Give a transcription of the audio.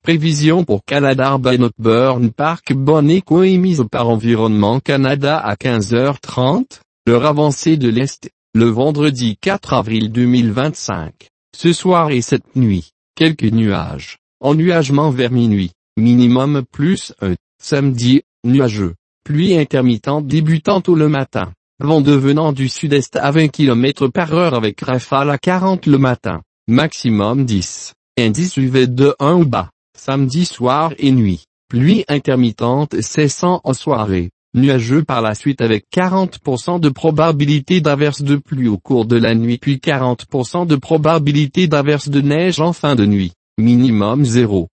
Prévision pour Canada Bannockburn Park bonne écho émise par Environnement Canada à 15h30, l'heure avancée de l'Est, le vendredi 4 avril 2025. Ce soir et cette nuit, quelques nuages, ennuagement vers minuit, minimum +1, samedi, nuageux, pluie intermittente débutant tôt le matin, vent devenant du sud-est à 20 km/h avec rafale à 40 le matin, maximum 10, indice UV de 1 ou bas. Samedi soir et nuit, pluie intermittente cessant en soirée, nuageux par la suite avec 40% de probabilité d'averse de pluie au cours de la nuit puis 40% de probabilité d'averse de neige en fin de nuit, minimum 0.